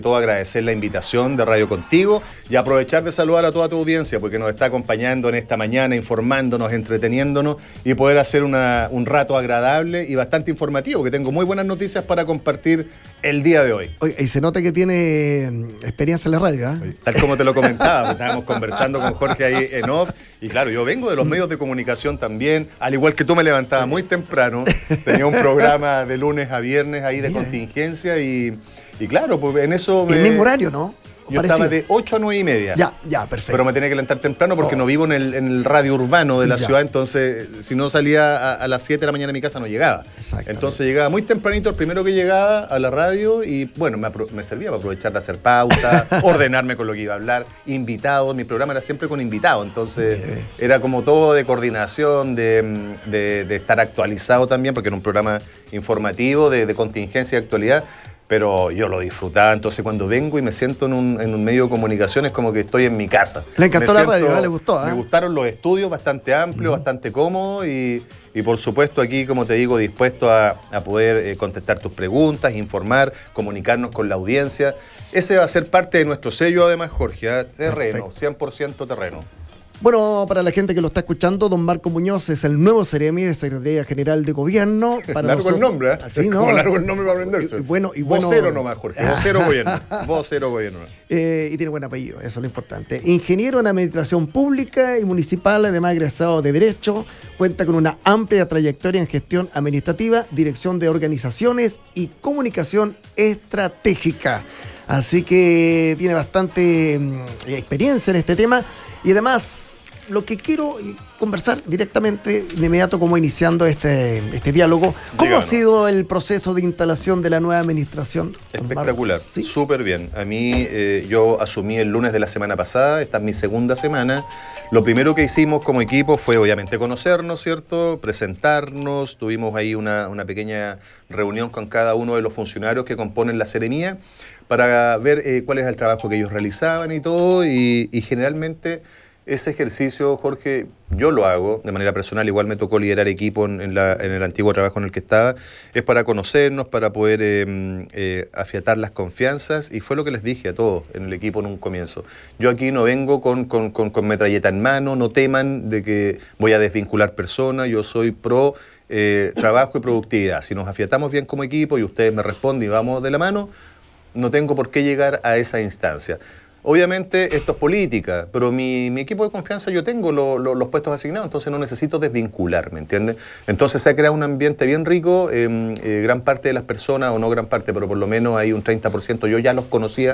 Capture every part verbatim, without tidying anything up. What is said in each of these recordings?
Todo agradecer la invitación de Radio Contigo y aprovechar de saludar a toda tu audiencia porque nos está acompañando en esta mañana, informándonos, entreteniéndonos y poder hacer una, un rato agradable y bastante informativo, que tengo muy buenas noticias para compartir el día de hoy. Oye, y se nota que tiene experiencia en la radio, ¿eh? Tal como te lo comentaba, pues, estábamos conversando con Jorge ahí en off y claro, yo vengo de los medios de comunicación también, al igual que tú me levantaba muy temprano, tenía un programa de lunes a viernes ahí de Mira. contingencia y... Y claro, pues en eso... Me... El mismo horario, ¿no? Yo Parecido. estaba de ocho a nueve y media. Ya, ya, perfecto. Pero me tenía que levantar temprano porque oh. no vivo en el, en el radio urbano de la ya. ciudad, entonces si no salía a, a las siete de la mañana de mi casa no llegaba. Entonces llegaba muy tempranito, el primero que llegaba a la radio y bueno, me, me servía para aprovechar de hacer pauta, ordenarme con lo que iba a hablar, invitados, mi programa era siempre con invitados, entonces okay. era como todo de coordinación, de, de, de estar actualizado también, porque era un programa informativo de, de contingencia y actualidad. Pero yo lo disfrutaba, entonces cuando vengo y me siento en un, en un medio de comunicación es como que estoy en mi casa. Le encantó me la siento, radio, ¿eh? Le gustó. ¿eh? Me gustaron los estudios, bastante amplios, uh-huh. bastante cómodos y, y por supuesto aquí, como te digo, dispuesto a, a poder eh, contestar tus preguntas, informar, comunicarnos con la audiencia. Ese va a ser parte de nuestro sello además, Jorge, ¿eh? Terreno, Perfecto. cien por ciento terreno. Bueno, para la gente que lo está escuchando, don Marco Muñoz es el nuevo Seremi de Secretaría General de Gobierno. Para largo nosotros... el nombre, ¿eh? Así, ¿no? Como largo el nombre para aprenderse. Y, bueno, y bueno... Vocero nomás, Jorge. Vocero gobierno. Vocero gobierno. Eh, y tiene buen apellido, eso es lo importante. Ingeniero en Administración Pública y Municipal, además egresado de Derecho. Cuenta con una amplia trayectoria en gestión administrativa, dirección de organizaciones y comunicación estratégica. Así que tiene bastante eh, experiencia en este tema. Y además... Lo que quiero conversar directamente, de inmediato, como iniciando este, este diálogo, ¿cómo Díganos. ha sido el proceso de instalación de la nueva administración? Espectacular, ¿Sí? súper bien. A mí, eh, yo asumí el lunes de la semana pasada, esta es mi segunda semana. Lo primero que hicimos como equipo fue, obviamente, conocernos, ¿cierto? Presentarnos, tuvimos ahí una, una pequeña reunión con cada uno de los funcionarios que componen la Seremía para ver eh, cuál es el trabajo que ellos realizaban y todo, y, y generalmente... Ese ejercicio, Jorge, yo lo hago de manera personal, igual me tocó liderar equipo en, en, la, en el antiguo trabajo en el que estaba, es para conocernos, para poder eh, eh, afiatar las confianzas, y fue lo que les dije a todos en el equipo en un comienzo. Yo aquí no vengo con, con, con, con metralleta en mano, no teman de que voy a desvincular personas, yo soy pro eh, trabajo y productividad. Si nos afiatamos bien como equipo y ustedes me responden y vamos de la mano, no tengo por qué llegar a esa instancia. Obviamente esto es política, pero mi, mi equipo de confianza yo tengo lo, lo, los puestos asignados, entonces no necesito desvincular, ¿me entiendes? Entonces se ha creado un ambiente bien rico, eh, eh, gran parte de las personas, o no gran parte, pero por lo menos hay un treinta por ciento, yo ya los conocía,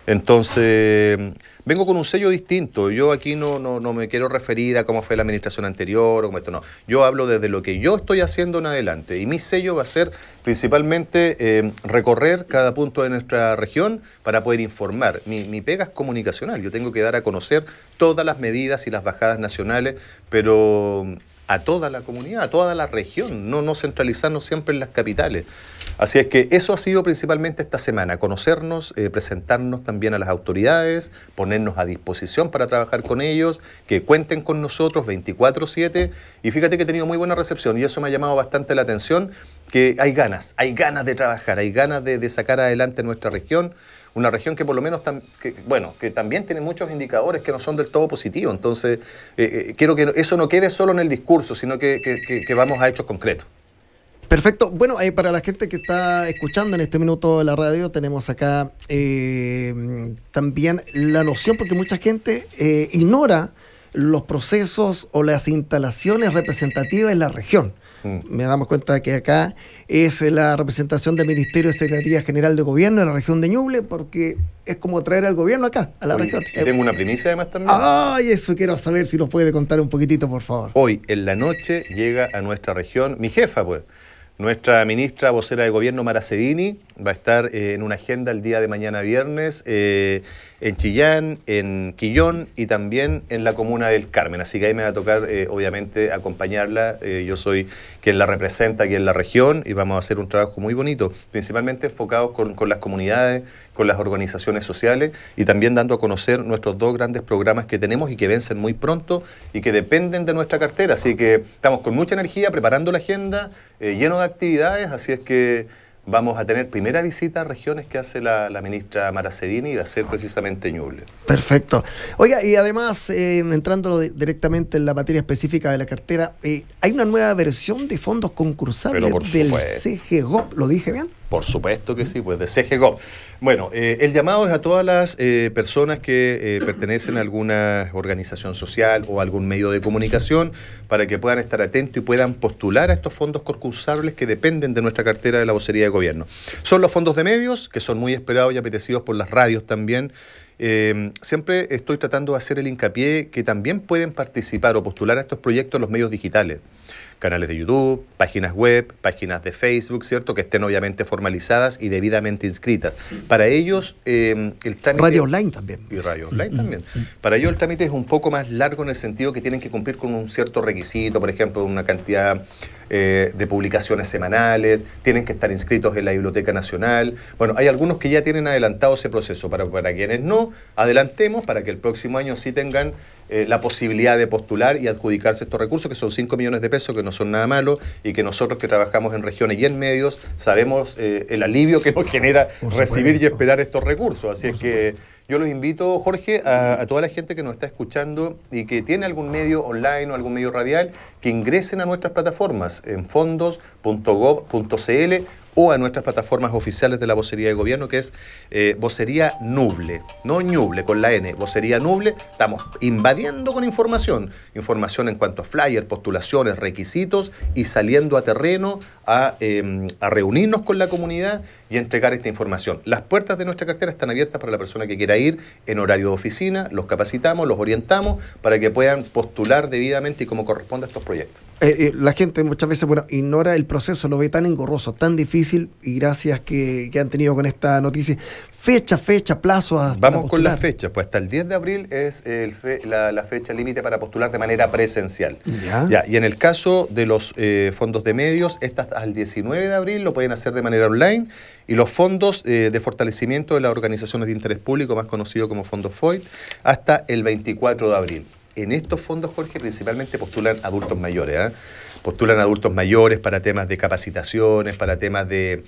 entonces vengo con un sello distinto. Yo aquí no, no, no me quiero referir a cómo fue la administración anterior o como esto, no. Yo hablo desde lo que yo estoy haciendo en adelante y mi sello va a ser principalmente eh, recorrer cada punto de nuestra región para poder informar. Mi, mi pega es comunicacional, yo tengo que dar a conocer todas las medidas y las bajadas nacionales, pero a toda la comunidad, a toda la región, no, no centralizarnos siempre en las capitales. Así es que eso ha sido principalmente esta semana, conocernos, eh, presentarnos también a las autoridades, ponernos a disposición para trabajar con ellos, que cuenten con nosotros veinticuatro siete, y fíjate que he tenido muy buena recepción y eso me ha llamado bastante la atención, que hay ganas, hay ganas de trabajar, hay ganas de, de sacar adelante nuestra región, una región que por lo menos, tam, que, bueno, que también tiene muchos indicadores que no son del todo positivos, entonces eh, eh, quiero que eso no quede solo en el discurso, sino que, que, que, que vamos a hechos concretos. Perfecto. Bueno, eh, para la gente que está escuchando en este minuto la radio, tenemos acá eh, también la noción, porque mucha gente eh, ignora los procesos o las instalaciones representativas en la región. Mm. Me damos cuenta que acá es la representación del Ministerio de Secretaría General de Gobierno de la región de Ñuble, porque es como traer al gobierno acá, a la Oye, región. Y tengo una primicia además también. Ay, eso quiero saber, si nos puede contar un poquitito, por favor. Hoy, en la noche, llega a nuestra región mi jefa, pues. Nuestra ministra vocera de gobierno, Mara Cedini, va a estar eh, en una agenda el día de mañana viernes eh, en Chillán, en Quillón y también en la comuna del Carmen. Así que ahí me va a tocar, eh, obviamente, acompañarla. Eh, yo soy quien la representa aquí en la región y vamos a hacer un trabajo muy bonito, principalmente enfocados con, con las comunidades, con las organizaciones sociales y también dando a conocer nuestros dos grandes programas que tenemos y que vencen muy pronto y que dependen de nuestra cartera. Así que estamos con mucha energía preparando la agenda, eh, lleno de actividades, así es que vamos a tener primera visita a regiones que hace la, la ministra Maracedini y va a ser precisamente Ñuble. Perfecto. Oiga, y además, eh, entrando de, directamente en la materia específica de la cartera, eh, hay una nueva versión de fondos concursables del C G G O P. ¿Lo dije bien? Por supuesto que sí, pues de C G G O P. Bueno, eh, el llamado es a todas las eh, personas que eh, pertenecen a alguna organización social o algún medio de comunicación para que puedan estar atentos y puedan postular a estos fondos concursables que dependen de nuestra cartera de la vocería de gobierno. Son los fondos de medios, que son muy esperados y apetecidos por las radios también. Eh, siempre estoy tratando de hacer el hincapié que también pueden participar o postular a estos proyectos los medios digitales. Canales de YouTube, páginas web, páginas de Facebook, ¿cierto? Que estén obviamente formalizadas y debidamente inscritas. Para ellos, eh, el trámite... Radio online también. Y radio online también. Para ellos el trámite es un poco más largo en el sentido que tienen que cumplir con un cierto requisito, por ejemplo, una cantidad eh, de publicaciones semanales, tienen que estar inscritos en la Biblioteca Nacional. Bueno, hay algunos que ya tienen adelantado ese proceso. Para, para quienes no, adelantemos para que el próximo año sí tengan eh, la posibilidad de postular y adjudicarse estos recursos, que son cinco millones de pesos, que no son nada malo, y que nosotros que trabajamos en regiones y en medios sabemos eh, el alivio que nos genera recibir y esperar estos recursos. Así es que yo los invito, Jorge, a, a toda la gente que nos está escuchando y que tiene algún medio online o algún medio radial, que ingresen a nuestras plataformas en fondos punto gov punto cl o a nuestras plataformas oficiales de la Vocería de Gobierno, que es eh, Vocería Ñuble, no Ñuble, con la N, Vocería Ñuble. Estamos invadiendo con información, información en cuanto a flyer, postulaciones, requisitos, y saliendo a terreno a, eh, a reunirnos con la comunidad y entregar esta información. Las puertas de nuestra cartera están abiertas para la persona que quiera ir en horario de oficina, los capacitamos, los orientamos para que puedan postular debidamente y como corresponde a estos proyectos. Eh, eh, la gente muchas veces bueno, ignora el proceso, lo ve tan engorroso, tan difícil, y gracias que, que han tenido con esta noticia. Fecha, fecha, plazo. Vamos con las fechas, pues hasta el diez de abril es el fe, la, la fecha límite para postular de manera presencial. ¿Ya? Ya, y en el caso de los eh, fondos de medios, está hasta el diecinueve de abril, lo pueden hacer de manera online, y los fondos eh, de fortalecimiento de las organizaciones de interés público, más conocido como fondos F O I, hasta el veinticuatro de abril. En estos fondos, Jorge, principalmente postulan adultos mayores, ¿eh? Postulan adultos mayores para temas de capacitaciones, para temas de,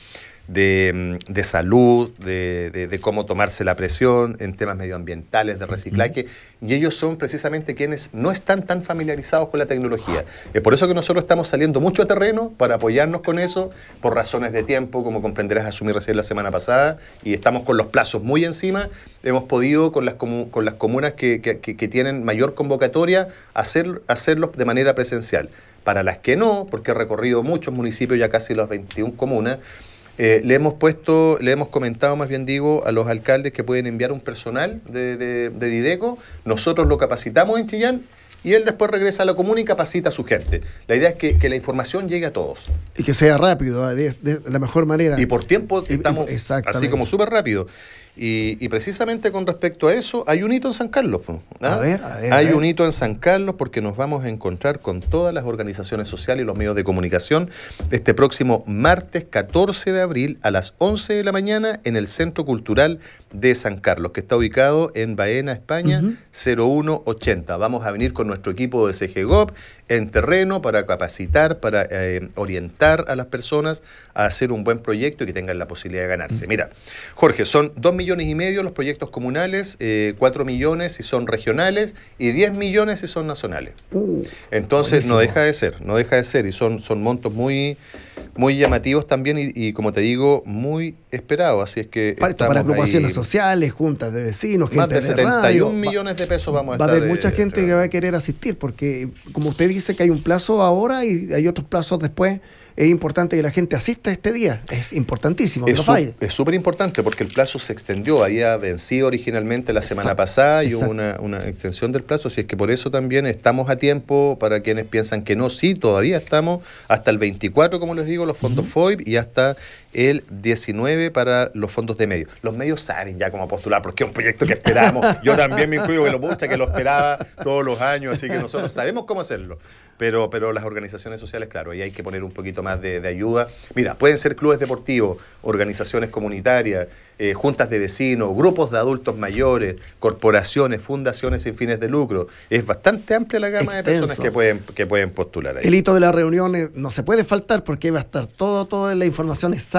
de, de salud, de, de, de cómo tomarse la presión, en temas medioambientales, de reciclaje, y ellos son precisamente quienes no están tan familiarizados con la tecnología. Es por eso que nosotros estamos saliendo mucho a terreno para apoyarnos con eso, por razones de tiempo, como comprenderás, asumí recién la semana pasada, y estamos con los plazos muy encima. Hemos podido, con las, comu con las comunas que, que, que tienen mayor convocatoria, hacer, hacerlos de manera presencial. Para las que no, porque he recorrido muchos municipios, ya casi las veintiuna comunas, eh, le hemos puesto, le hemos comentado, más bien digo, a los alcaldes que pueden enviar un personal de, de, de Dideco. Nosotros lo capacitamos en Chillán y él después regresa a la comuna y capacita a su gente. La idea es que, que la información llegue a todos. Y que sea rápido, de, de la mejor manera. Y por tiempo estamos así como súper rápido. Y, y precisamente con respecto a eso, hay un hito en San Carlos. ¿Ah? A ver, a ver. Hay a ver. un hito en San Carlos porque nos vamos a encontrar con todas las organizaciones sociales y los medios de comunicación este próximo martes catorce de abril a las once de la mañana en el Centro Cultural de San Carlos, que está ubicado en Baena, España, uh-huh. cero uno ochenta. Vamos a venir con nuestro equipo de C G G O P en terreno para capacitar, para eh, orientar a las personas a hacer un buen proyecto y que tengan la posibilidad de ganarse. Uh-huh. Mira, Jorge, son dos millones y medio los proyectos comunales, eh, cuatro millones si son regionales y diez millones si son nacionales. Uh, Entonces buenísimo. no deja de ser, no deja de ser, y son, son montos muy, muy llamativos también y, y como te digo, muy esperados. Así es que para, para agrupaciones ahí, sociales, juntas de vecinos, gente más de, de setenta y un radio, millones de pesos vamos a va estar. Va a haber mucha eh, gente que va a querer asistir, porque como usted dice que hay un plazo ahora y hay otros plazos después. Es importante que la gente asista este día, es importantísimo. Es súper importante porque el plazo se extendió, había vencido originalmente la semana exacto, pasada y exacto. hubo una, una extensión del plazo, así es que por eso también estamos a tiempo. Para quienes piensan que no, sí, todavía estamos hasta el veinticuatro, como les digo, los fondos uh-huh. F O I P, y hasta el diecinueve para los fondos de medios. Los medios saben ya cómo postular porque es un proyecto que esperamos. Yo también me incluyo, que lo pucha, que lo esperaba todos los años, así que nosotros sabemos cómo hacerlo. Pero, pero las organizaciones sociales, claro, ahí hay que poner un poquito más de, de ayuda. Mira, pueden ser clubes deportivos, organizaciones comunitarias, eh, juntas de vecinos, grupos de adultos mayores, corporaciones, fundaciones sin fines de lucro. Es bastante amplia la gama Extenso. de personas que pueden, que pueden postular ahí. El hito de la reunión no se puede faltar porque va a estar todo, toda la información exacta.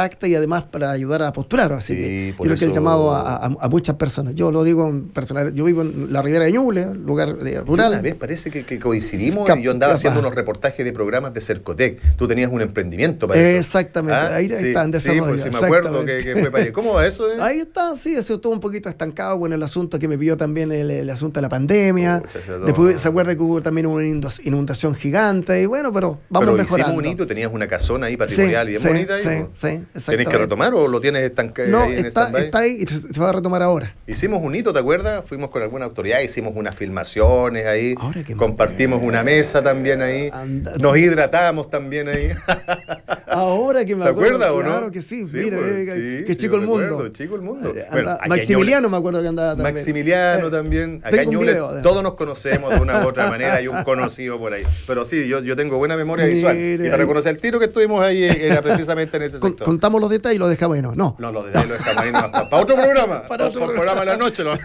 exactas y además para ayudar a postular. Así Sí, que por creo que el eso- llamado a, a- a muchas personas. Yo lo digo en personal. Yo vivo en la Ribera de Ñuble, lugar de, rural. Una vez parece que, que coincidimos Cap- y yo andaba capaz. haciendo unos reportajes de programas de Cercotec. Tú tenías un emprendimiento para eso. Exactamente, Ah, ahí sí, está en sí, desarrollo. pues sí me acuerdo que, exactamente. que fue para allá. ¿Cómo va eso? Eh? Ahí está, sí, eso estuvo un poquito estancado con el asunto que me pidió también el, el asunto de la pandemia. Pucha, ese todo. Después se acuerda que hubo también una inundación inundación gigante y bueno, pero vamos Pero mejorando. hicimos un hito, tenías una casona ahí patrimonial Sí, bien sí, bonita ahí. sí, pues. sí, ¿Tenés exactamente. que retomar o lo tienes estancado No, ahí en está, stand-by? está ahí y se, se va a retomar ahora. Hicimos un hito, ¿te acuerdas? Fuimos con alguna autoridad, hicimos unas filmaciones ahí, Ahora que me compartimos acuerdo. una mesa también ahí, Anda- nos hidratamos también ahí. Ahora que me ¿Te acuerdo, acuerdas o no? Claro que sí, mira, pues, eh, que, sí, que sí, chico me el mundo. recuerdo, chico el mundo. Eh, Bueno, anda- aquí en Maximiliano me acuerdo que andaba Ñuble- también. Maximiliano Eh, también. Acá en tengo un Ñuble video de- todos nos conocemos de una u otra manera, hay un conocido por ahí. Pero sí, yo, yo tengo buena memoria visual. Mire, Y te reconocí el tiro que estuvimos ahí, eh, era precisamente en ese Con- sector. contamos los detalles y lo dejamos ahí, no. No. No, los detalles los dejamos ahí nomás, para, para otro programa. Para otro por programa de la noche. ¿no?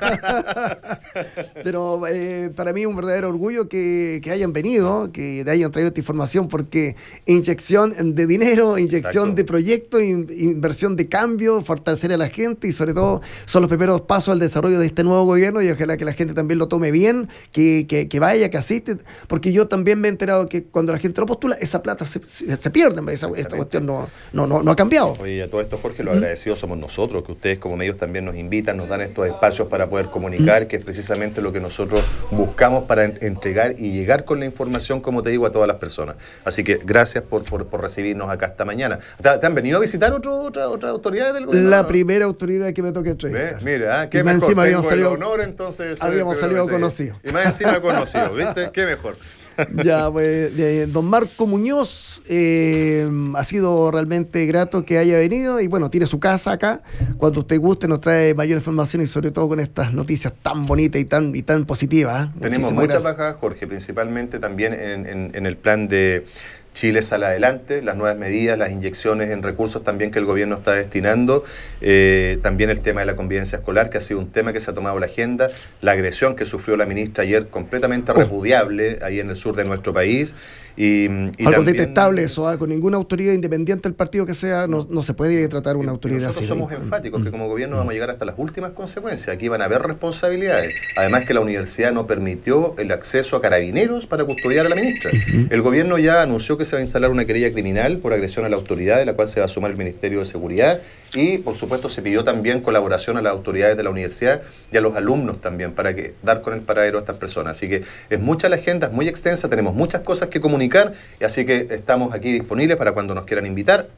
Pero eh, para mí es un verdadero orgullo que, que hayan venido, que te hayan traído esta información, porque inyección de dinero, inyección Exacto. de proyectos, in- inversión de cambio, fortalecer a la gente y sobre todo son los primeros pasos al desarrollo de este nuevo gobierno y ojalá que la gente también lo tome bien, que, que, que vaya, que asiste, porque yo también me he enterado que cuando la gente lo postula, esa plata se, se, se pierde, esa, esta cuestión no, no, no, no ha cambiado. Oye, a todo esto, Jorge, lo agradecidos somos nosotros, que ustedes como medios también nos invitan, nos dan estos espacios para poder comunicar, que es precisamente lo que nosotros buscamos para en- entregar y llegar con la información, como te digo, a todas las personas. Así que gracias por, por, por recibirnos acá esta mañana. ¿Te, te han venido a visitar otro, otra, otras autoridades del gobierno? La no? primera autoridad que me toca ¿Ve? entrevistar. Mira, ah, qué Y más mejor, encima tengo habíamos el salido- honor entonces de ser el habíamos primero salido que te- conocidos. Y más encima conocido, ¿viste? Qué mejor. Ya, pues, eh, don Marco Muñoz, eh, ha sido realmente grato que haya venido y bueno, tiene su casa acá. Cuando usted guste nos trae mayor información y sobre todo con estas noticias tan bonitas y tan, y tan positivas. ¿eh? Tenemos Muchísimas muchas gracias. bajas, Jorge, principalmente también en, en- en el plan de Chile sale adelante, las nuevas medidas, las inyecciones en recursos también que el gobierno está destinando, eh, también el tema de la convivencia escolar, que ha sido un tema que se ha tomado la agenda, la agresión que sufrió la ministra ayer, completamente repudiable ahí en el sur de nuestro país. Y, y Algo también- detestable eso, ¿ah? Con ninguna autoridad independiente del partido que sea, no, no se puede tratar una autoridad Nosotros así. somos enfáticos que como gobierno vamos a llegar hasta las últimas consecuencias. Aquí van a haber responsabilidades. Además que la universidad no permitió el acceso a carabineros para custodiar a la ministra. El gobierno ya anunció que se va a instalar una querella criminal por agresión a la autoridad, de la cual se va a sumar el Ministerio de Seguridad. Y, por supuesto, se pidió también colaboración a las autoridades de la universidad y a los alumnos también para que dar con el paradero a estas personas. Así que es mucha la agenda, es muy extensa, tenemos muchas cosas que comunicar, y así que estamos aquí disponibles para cuando nos quieran invitar.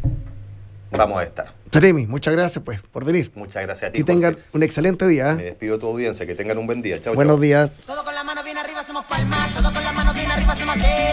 Vamos a estar. Tremi, muchas gracias pues por venir. Muchas gracias a ti, Y tengan Jorge. un excelente día. Me ¿eh? despido de tu audiencia, que tengan un buen día. Chao, Buenos chao. días. Todo con la mano bien arriba hacemos palmas, todo con la mano bien arriba hacemos hacer.